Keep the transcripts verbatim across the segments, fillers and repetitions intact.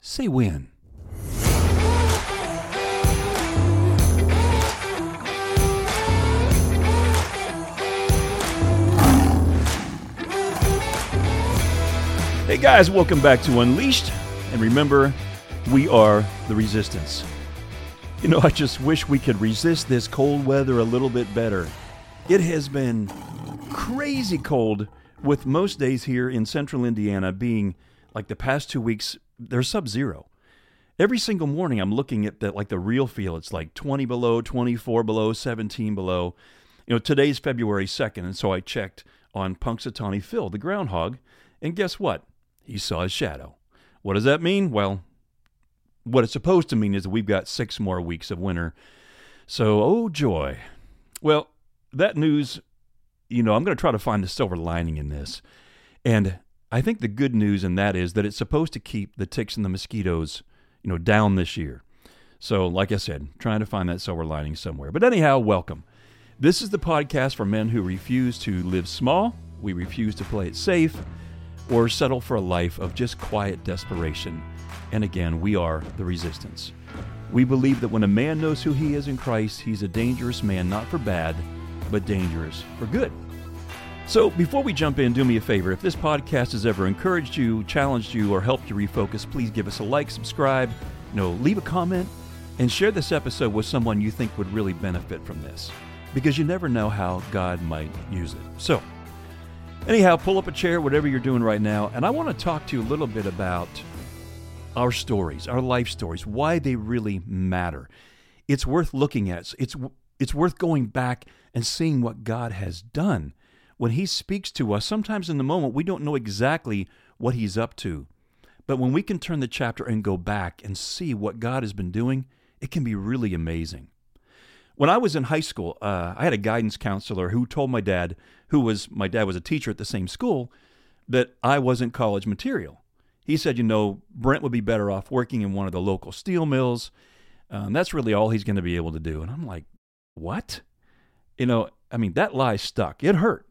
Say when. Hey guys, welcome back to Unleashed. And remember, we are the resistance. You know, I just wish we could resist this cold weather a little bit better. It has been crazy cold, with most days here in central Indiana being, like the past two weeks, they're sub-zero. Every single morning I'm looking at the, like the real feel. It's like twenty below, twenty-four below, seventeen below. You know, today's February second, and so I checked on Punxsutawney Phil, the groundhog, and guess what? He saw his shadow. What does that mean? Well, what it's supposed to mean is that we've got six more weeks of winter. So, oh joy. Well, that news, you know, I'm going to try to find the silver lining in this. And I think the good news in that is that it's supposed to keep the ticks and the mosquitoes, you know, down this year. So, like I said, trying to find that silver lining somewhere. But anyhow, welcome. This is the podcast for men who refuse to live small. We refuse to play it safe or settle for a life of just quiet desperation. And again, we are the resistance. We believe that when a man knows who he is in Christ, he's a dangerous man, not for bad, but dangerous for good. So before we jump in, do me a favor. If this podcast has ever encouraged you, challenged you, or helped you refocus, please give us a like, subscribe, you know, leave a comment, and share this episode with someone you think would really benefit from this, because you never know how God might use it. So, anyhow, pull up a chair, whatever you're doing right now, and I want to talk to you a little bit about our stories, our life stories, why they really matter. It's worth looking at. It's it's worth going back and seeing what God has done. When He speaks to us, sometimes in the moment we don't know exactly what He's up to, but when we can turn the chapter and go back and see what God has been doing, it can be really amazing. When I was in high school, uh, I had a guidance counselor who told my dad, who was, my dad was a teacher at the same school, that I wasn't college material. He said, you know, Brent would be better off working in one of the local steel mills. Um, that's really all he's going to be able to do. And I'm like, what? You know, I mean, that lie stuck. It hurt.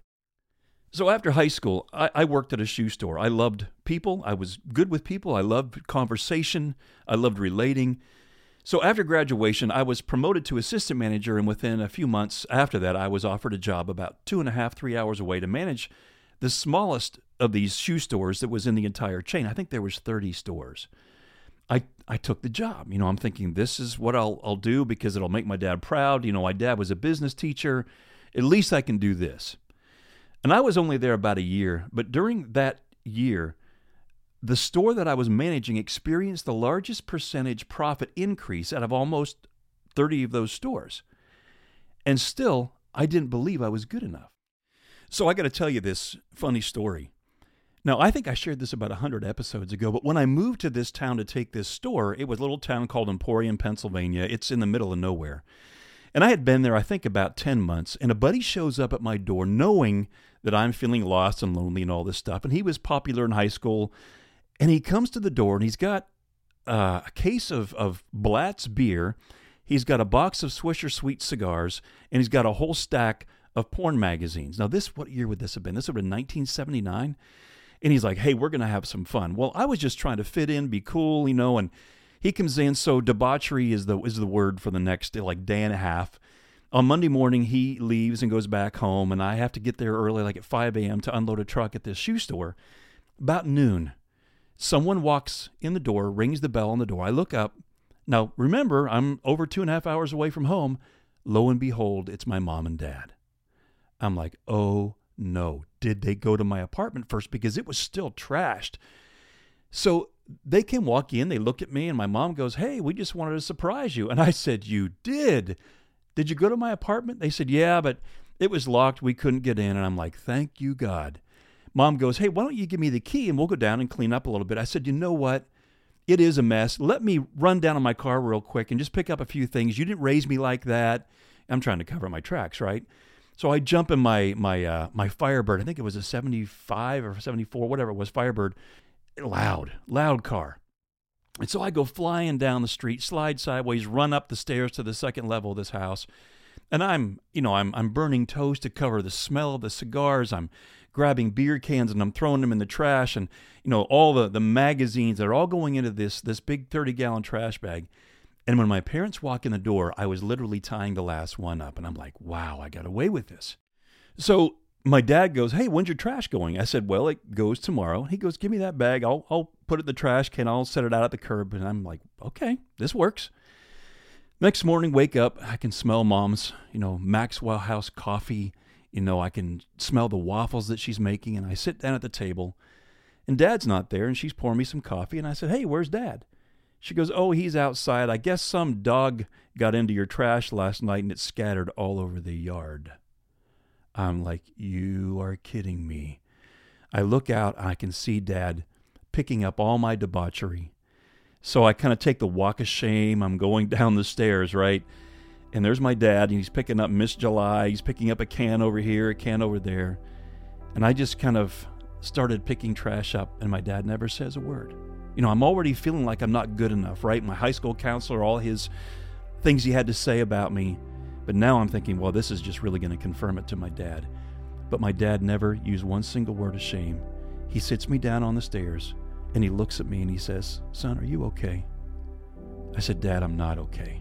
So after high school, I, I worked at a shoe store. I loved people. I was good with people. I loved conversation. I loved relating. So after graduation, I was promoted to assistant manager, and within a few months after that, I was offered a job about two and a half, three hours away to manage the smallest of these shoe stores that was in the entire chain. I think there was thirty stores. I I took the job. You know, I'm thinking this is what I'll I'll do because it'll make my dad proud. You know, my dad was a business teacher. At least I can do this. And I was only there about a year, but during that year, the store that I was managing experienced the largest percentage profit increase out of almost thirty of those stores. And still, I didn't believe I was good enough. So I got to tell you this funny story. Now, I think I shared this about one hundred episodes ago, but when I moved to this town to take this store, it was a little town called Emporium, Pennsylvania. It's in the middle of nowhere. And I had been there, I think, about ten months, and a buddy shows up at my door knowing that I'm feeling lost and lonely and all this stuff. And he was popular in high school. And he comes to the door, and he's got uh, a case of, of Blatz beer. He's got a box of Swisher Sweet cigars, and he's got a whole stack of porn magazines. Now, this, what year would this have been? This would have been nineteen seventy-nine. And he's like, hey, we're going to have some fun. Well, I was just trying to fit in, be cool, you know, and he comes in. So debauchery is the is the word for the next, like, day and a half. On Monday morning, he leaves and goes back home, and I have to get there early, like at five a.m., to unload a truck at this shoe store. About noon, someone walks in the door, rings the bell on the door. I look up. Now, remember, I'm over two and a half hours away from home. Lo and behold, it's my mom and dad. I'm like, oh, no. Did they go to my apartment first? Because it was still trashed. So they can walk in. They look at me, and my mom goes, hey, we just wanted to surprise you. And I said, you did? Did you go to my apartment? They said, yeah, but it was locked. We couldn't get in. And I'm like, thank you, God. Mom goes, hey, why don't you give me the key and we'll go down and clean up a little bit. I said, you know what? It is a mess. Let me run down in my car real quick and just pick up a few things. You didn't raise me like that. I'm trying to cover my tracks, right? So I jump in my my uh, my Firebird. I think it was a seventy-five or seventy-four, whatever it was, Firebird. Loud, loud car. And so I go flying down the street, slide sideways, run up the stairs to the second level of this house. And I'm, you know, I'm I'm burning toast to cover the smell of the cigars. I'm grabbing beer cans and I'm throwing them in the trash, and you know all the, the magazines that are all going into this this big thirty-gallon trash bag. And when my parents walk in the door, I was literally tying the last one up, and I'm like, wow, I got away with this. So my dad goes, hey, when's your trash going? I said, well, it goes tomorrow. He goes, give me that bag. I'll I'll put it in the trash can. I'll set it out at the curb. And I'm like, okay, this works. Next morning, wake up, I can smell Mom's, you know, Maxwell House coffee. You know, I can smell the waffles that she's making, and I sit down at the table, and Dad's not there, and she's pouring me some coffee, and I said, hey, where's Dad? She goes, oh, he's outside. I guess some dog got into your trash last night, and it scattered all over the yard. I'm like, you are kidding me. I look out, and I can see Dad picking up all my debauchery. So I kind of take the walk of shame. I'm going down the stairs, right? And there's my dad, and he's picking up Miss July. He's picking up a can over here, a can over there. And I just kind of started picking trash up, and my dad never says a word. You know, I'm already feeling like I'm not good enough, right? My high school counselor, all his things he had to say about me. But now I'm thinking, well, this is just really going to confirm it to my dad. But my dad never used one single word of shame. He sits me down on the stairs, and he looks at me and he says, son, are you okay? I said, Dad, I'm not okay.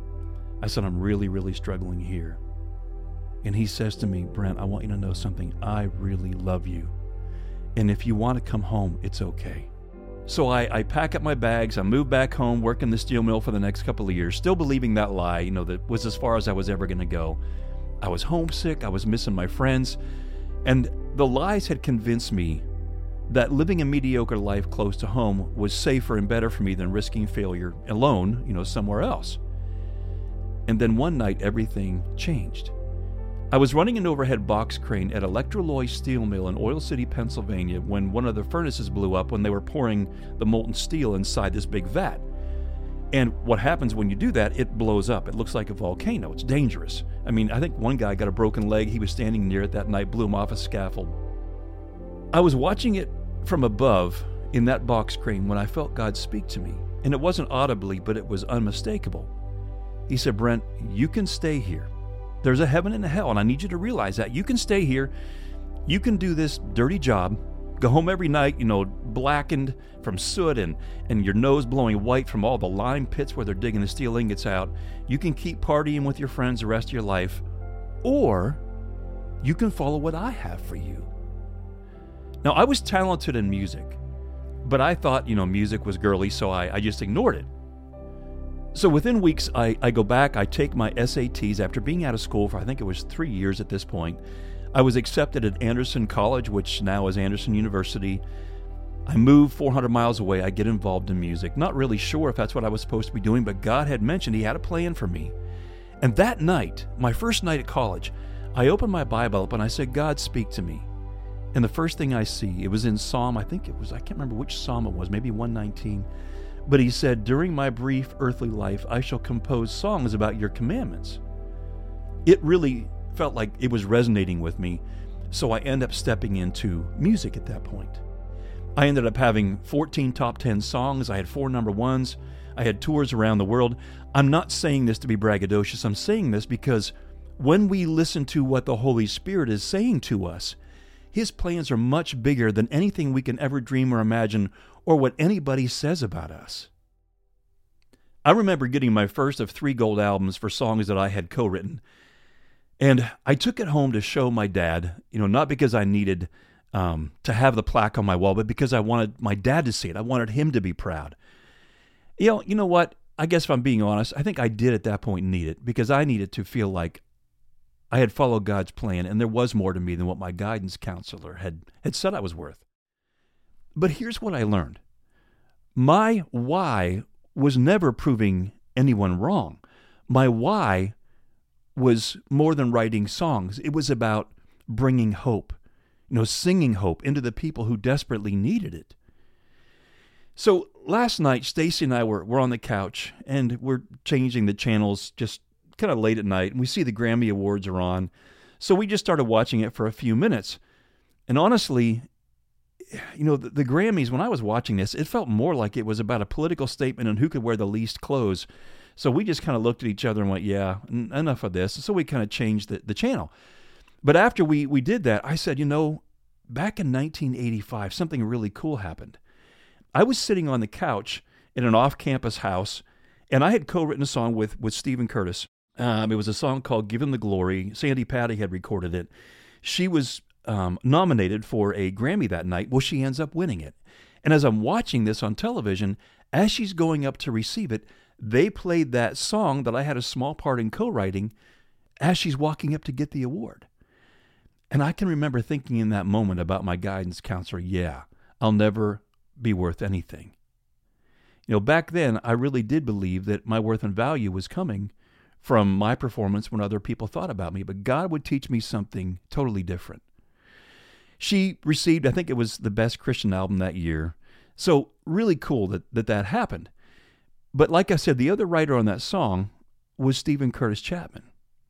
I said, I'm really, really struggling here. And he says to me, Brent, I want you to know something. I really love you. And if you want to come home, it's okay. So I, I pack up my bags. I move back home, work in the steel mill for the next couple of years, still believing that lie, you know, that was as far as I was ever going to go. I was homesick. I was missing my friends. And the lies had convinced me that living a mediocre life close to home was safer and better for me than risking failure alone, you know, somewhere else. And then one night, everything changed. I was running an overhead box crane at Electroloy Steel Mill in Oil City, Pennsylvania, when one of the furnaces blew up when they were pouring the molten steel inside this big vat. And what happens when you do that, it blows up. It looks like a volcano. It's dangerous. I mean, I think one guy got a broken leg. He was standing near it that night, blew him off a scaffold. I was watching it from above in that box crane when I felt God speak to me. And it wasn't audibly, but it was unmistakable. He said, Brent, you can stay here. There's a heaven and a hell, and I need you to realize that. You can stay here. You can do this dirty job. Go home every night, you know, blackened from soot and, and your nose blowing white from all the lime pits where they're digging the steel ingots out. You can keep partying with your friends the rest of your life. Or you can follow what I have for you. Now, I was talented in music, but I thought, you know, music was girly, so I, I just ignored it. So within weeks, I, I go back, I take my S A Ts after being out of school for, I think it was three years at this point. I was accepted at Anderson College, which now is Anderson University. I move four hundred miles away. I get involved in music. Not really sure if that's what I was supposed to be doing, but God had mentioned He had a plan for me. And that night, my first night at college, I opened my Bible up and I said, God, speak to me. And the first thing I see, it was in Psalm, I think it was, I can't remember which Psalm it was, maybe one nineteen. But He said, during my brief earthly life, I shall compose songs about your commandments. It really felt like it was resonating with me, so I ended up stepping into music at that point. I ended up having fourteen top ten songs. I had four number ones. I had tours around the world. I'm not saying this to be braggadocious. I'm saying this because when we listen to what the Holy Spirit is saying to us, His plans are much bigger than anything we can ever dream or imagine or what anybody says about us. I remember getting my first of three gold albums for songs that I had co-written. And I took it home to show my dad, you know, not because I needed um, to have the plaque on my wall, but because I wanted my dad to see it. I wanted him to be proud. You know, you know what? I guess if I'm being honest, I think I did at that point need it because I needed to feel like I had followed God's plan and there was more to me than what my guidance counselor had, had said I was worth. But here's what I learned. My why was never proving anyone wrong. My why was more than writing songs. It was about bringing hope, you know, singing hope into the people who desperately needed it. So last night, Stacy and I were, were on the couch and we're changing the channels just kind of late at night. And we see the Grammy Awards are on. So we just started watching it for a few minutes. And honestly, you know, the, the Grammys, when I was watching this, it felt more like it was about a political statement on who could wear the least clothes. So we just kind of looked at each other and went, yeah, n- enough of this. So we kind of changed the, the channel. But after we, we did that, I said, you know, back in nineteen eighty-five, something really cool happened. I was sitting on the couch in an off-campus house, and I had co-written a song with, with Stephen Curtis. Um, it was a song called Give Him the Glory. Sandy Patty had recorded it. She was um, nominated for a Grammy that night. Well, she ends up winning it. And as I'm watching this on television, as she's going up to receive it, they played that song that I had a small part in co-writing as she's walking up to get the award. And I can remember thinking in that moment about my guidance counselor, yeah, I'll never be worth anything. You know, back then, I really did believe that my worth and value was coming from my performance when other people thought about me, but God would teach me something totally different. She received, I think it was the Best Christian Album that year. So really cool that that, that happened. But like I said, the other writer on that song was Stephen Curtis Chapman.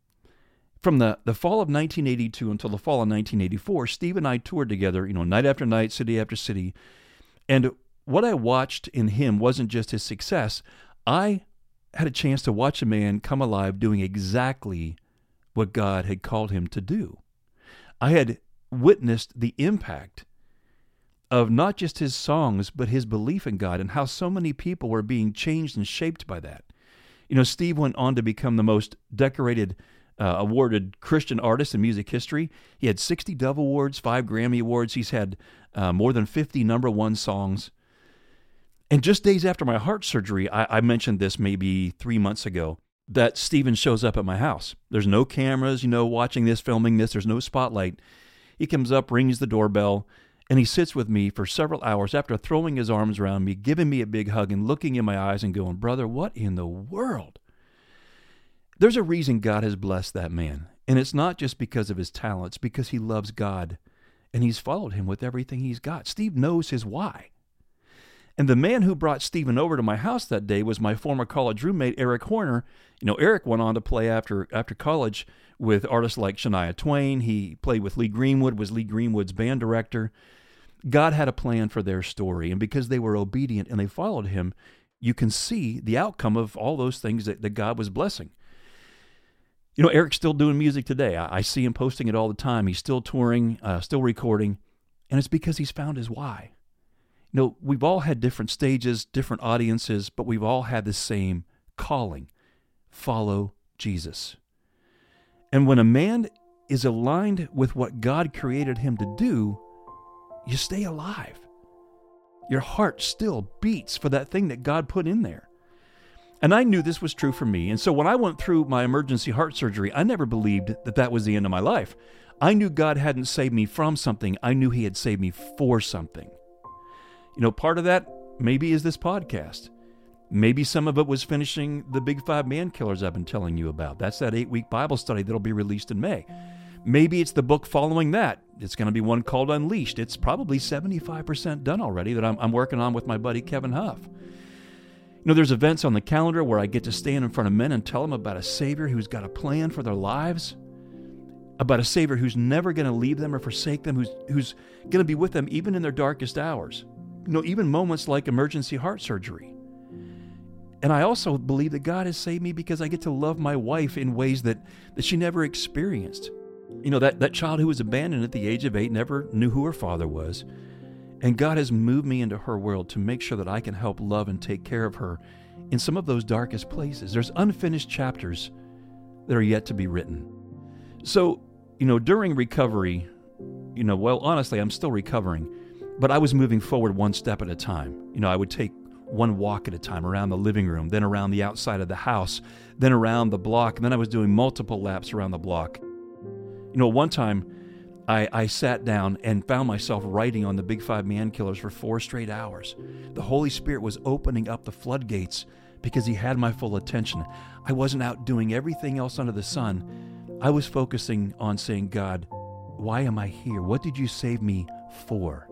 From the, the fall of nineteen eighty-two until the fall of nineteen eighty-four, Steve and I toured together, you know, night after night, city after city. And what I watched in him wasn't just his success. I had a chance to watch a man come alive doing exactly what God had called him to do. I had witnessed the impact of not just his songs, but his belief in God and how so many people were being changed and shaped by that. You know, Steve went on to become the most decorated, uh, awarded Christian artist in music history. He had sixty Dove Awards, five Grammy Awards. He's had uh, more than fifty number one songs. And just days after my heart surgery, I, I mentioned this maybe three months ago, that Stephen shows up at my house. There's no cameras, you know, watching this, filming this. There's no spotlight. He comes up, rings the doorbell, and he sits with me for several hours after throwing his arms around me, giving me a big hug and looking in my eyes and going, brother, what in the world? There's a reason God has blessed that man. And it's not just because of his talents, because he loves God and he's followed him with everything he's got. Steve knows his why. And the man who brought Stephen over to my house that day was my former college roommate, Eric Horner. You know, Eric went on to play after after college with artists like Shania Twain. He played with Lee Greenwood, was Lee Greenwood's band director. God had a plan for their story, and because they were obedient and they followed him, you can see the outcome of all those things that, that God was blessing. You know, Eric's still doing music today. I, I see him posting it all the time. He's still touring, uh, still recording, and it's because he's found his why. You know, we've all had different stages, different audiences, but we've all had the same calling: follow Jesus. And when a man is aligned with what God created him to do, you stay alive. Your heart still beats for that thing that God put in there. And I knew this was true for me. And so when I went through my emergency heart surgery, I never believed that that was the end of my life. I knew God hadn't saved me from something. I knew he had saved me for something. You know, part of that maybe is this podcast. Maybe some of it was finishing the Big Five Man Killers I've been telling you about. That's that eight-week Bible study that'll be released in May. Maybe it's the book following that. It's going to be one called Unleashed. It's probably seventy-five percent done already that I'm, I'm working on with my buddy Kevin Huff. You know, there's events on the calendar where I get to stand in front of men and tell them about a Savior who's got a plan for their lives, about a Savior who's never going to leave them or forsake them, who's, who's going to be with them even in their darkest hours. You know, even moments like emergency heart surgery. And I also believe that God has saved me because I get to love my wife in ways that, that she never experienced. You know, that, that child who was abandoned at the age of eight never knew who her father was. And God has moved me into her world to make sure that I can help love and take care of her in some of those darkest places. There's unfinished chapters that are yet to be written. So, you know, during recovery, you know, well, honestly, I'm still recovering, but I was moving forward one step at a time. You know, I would take one walk at a time around the living room, then around the outside of the house, then around the block, and then I was doing multiple laps around the block. You know, one time I, I sat down and found myself writing on the Big Five Man Killers for four straight hours. The Holy Spirit was opening up the floodgates because he had my full attention. I wasn't out doing everything else under the sun. I was focusing on saying, God, why am I here? What did you save me for?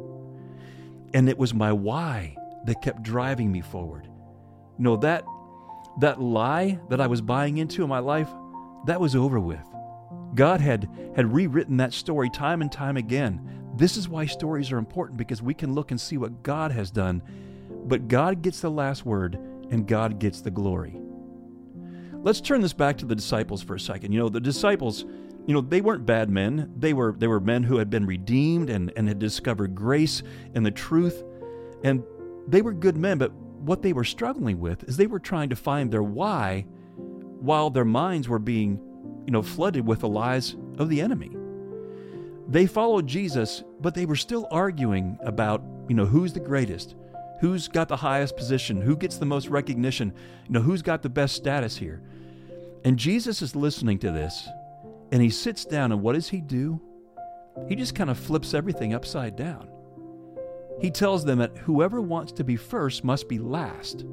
And it was my why that kept driving me forward. You know, that, that lie that I was buying into in my life, that was over with. God had, had rewritten that story time and time again. This is why stories are important, because we can look and see what God has done, but God gets the last word and God gets the glory. Let's turn this back to the disciples for a second. You know, the disciples, You know, they weren't bad men. They were they were men who had been redeemed and, and had discovered grace and the truth. And they were good men, but what they were struggling with is they were trying to find their why while their minds were being, you know, flooded with the lies of the enemy. They followed Jesus, but they were still arguing about, you know, who's the greatest, who's got the highest position, who gets the most recognition, you know, who's got the best status here. And Jesus is listening to this. And he sits down, and what does he do? He just kind of flips everything upside down. He tells them that whoever wants to be first must be last.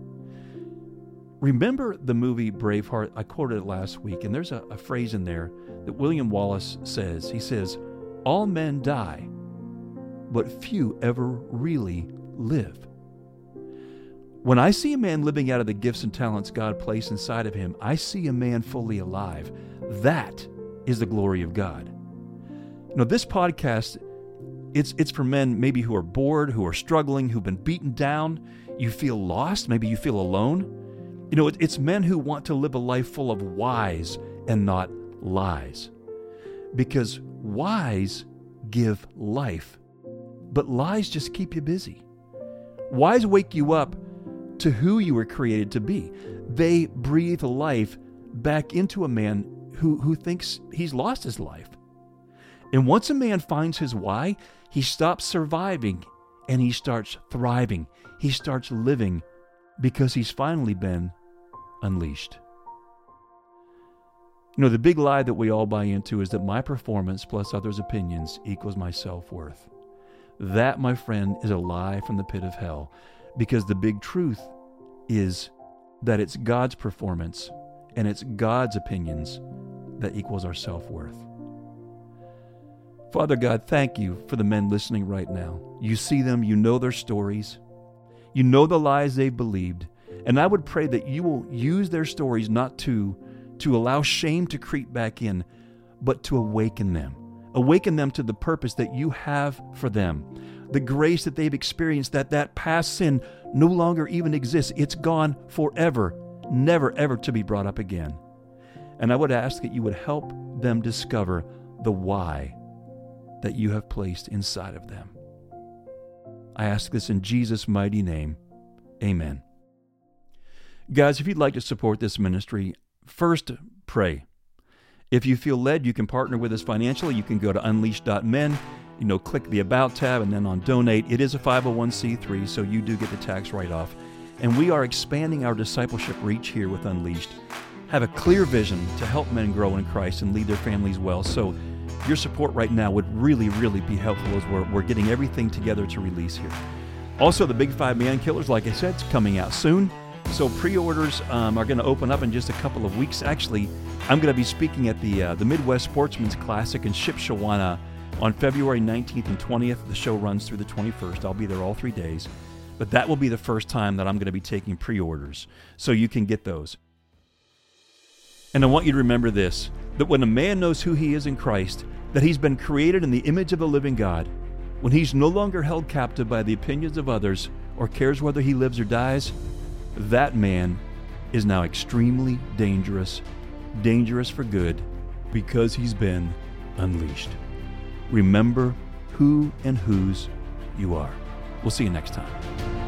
Remember the movie Braveheart? I quoted it last week, and there's a, a phrase in there that William Wallace says. He says, "All men die, but few ever really live." When I see a man living out of the gifts and talents God placed inside of him, I see a man fully alive. That is the glory of God. You know, this podcast, it's it's for men maybe who are bored, who are struggling, who've been beaten down. You feel lost. Maybe you feel alone. You know, it, it's men who want to live a life full of whys and not lies. Because whys give life, but lies just keep you busy. Whys wake you up to who you were created to be. They breathe life back into a man who, who thinks he's lost his life. And once a man finds his why, he stops surviving and he starts thriving. He starts living because he's finally been unleashed. You know, the big lie that we all buy into is that my performance plus others' opinions equals my self-worth. That, my friend, is a lie from the pit of hell, because the big truth is that it's God's performance and it's God's opinions that equals our self-worth. Father God, thank you for the men listening right now. You see them, you know their stories, you know the lies they've believed, and I would pray that you will use their stories not to, to allow shame to creep back in, but to awaken them. Awaken them to the purpose that you have for them. The grace that they've experienced, that that past sin no longer even exists. It's gone forever, never ever to be brought up again. And I would ask that you would help them discover the why that you have placed inside of them. I ask this in Jesus' mighty name. Amen. Guys, if you'd like to support this ministry, first pray. If you feel led, you can partner with us financially. You can go to unleashed dot men, you know, click the About tab, and then on Donate. It is a five oh one c three, so you do get the tax write-off. And we are expanding our discipleship reach here with Unleashed. Have a clear vision to help men grow in Christ and lead their families well. So your support right now would really, really be helpful as we're, we're getting everything together to release here. Also, the Big Five Man Killers, like I said, it's coming out soon. So pre-orders um, are going to open up in just a couple of weeks. Actually, I'm going to be speaking at the uh, the Midwest Sportsman's Classic in Shipshewana on February nineteenth and twentieth. The show runs through the twenty-first. I'll be there all three days. But that will be the first time that I'm going to be taking pre-orders, so you can get those. And I want you to remember this, that when a man knows who he is in Christ, that he's been created in the image of the living God, when he's no longer held captive by the opinions of others or cares whether he lives or dies, that man is now extremely dangerous, dangerous for good, because he's been unleashed. Remember who and whose you are. We'll see you next time.